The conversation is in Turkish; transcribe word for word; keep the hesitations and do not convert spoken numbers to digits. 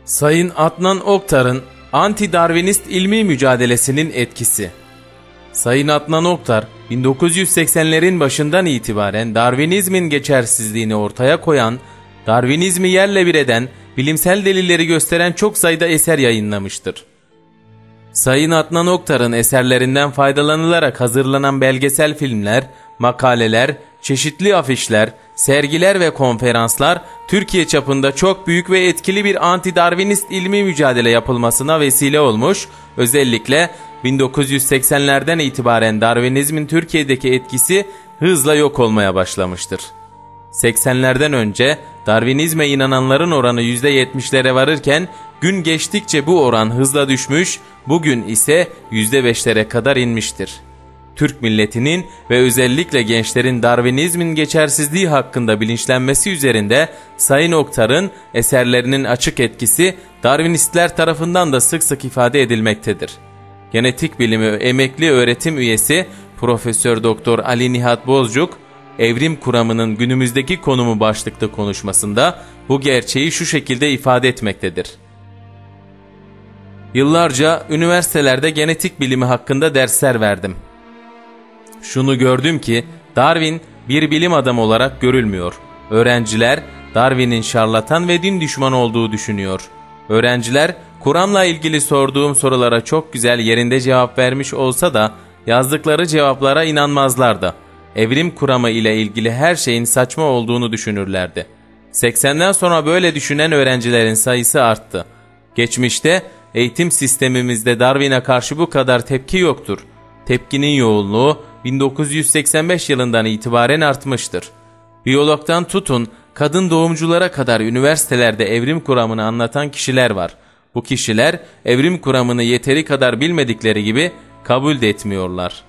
Sayın Adnan Oktar'ın anti-Darwinist ilmi mücadelesinin etkisi. Sayın Adnan Oktar, bin dokuz yüz seksenlerin başından itibaren Darwinizmin geçersizliğini ortaya koyan, Darwinizmi yerle bir eden, bilimsel delilleri gösteren çok sayıda eser yayınlamıştır. Sayın Adnan Oktar'ın eserlerinden faydalanılarak hazırlanan belgesel filmler, makaleler, çeşitli afişler, sergiler ve konferanslar Türkiye çapında çok büyük ve etkili bir anti-Darwinist ilmi mücadele yapılmasına vesile olmuş, özellikle bin dokuz yüz seksenlerden itibaren Darwinizmin Türkiye'deki etkisi hızla yok olmaya başlamıştır. seksenlerden önce Darwinizme inananların oranı yüzde yetmişlere varırken gün geçtikçe bu oran hızla düşmüş, bugün ise yüzde beşlere kadar inmiştir. Türk milletinin ve özellikle gençlerin Darwinizmin geçersizliği hakkında bilinçlenmesi üzerinde Sayın Oktar'ın eserlerinin açık etkisi Darwinistler tarafından da sık sık ifade edilmektedir. Genetik bilimi emekli öğretim üyesi Profesör Doktor Ali Nihat Bozcuk, Evrim kuramının günümüzdeki konumu başlıklı konuşmasında bu gerçeği şu şekilde ifade etmektedir. Yıllarca üniversitelerde genetik bilimi hakkında dersler verdim. Şunu gördüm ki Darwin bir bilim adamı olarak görülmüyor. Öğrenciler Darwin'in şarlatan ve din düşmanı olduğu düşünüyor. Öğrenciler Kur'an'la ilgili sorduğum sorulara çok güzel yerinde cevap vermiş olsa da yazdıkları cevaplara inanmazlardı. Evrim kuramı ile ilgili her şeyin saçma olduğunu düşünürlerdi. seksenden sonra böyle düşünen öğrencilerin sayısı arttı. Geçmişte eğitim sistemimizde Darwin'e karşı bu kadar tepki yoktur. Tepkinin yoğunluğu bin dokuz yüz seksen beş yılından itibaren artmıştır. Biyologdan tutun kadın doğumculara kadar üniversitelerde evrim kuramını anlatan kişiler var. Bu kişiler evrim kuramını yeteri kadar bilmedikleri gibi kabul de etmiyorlar.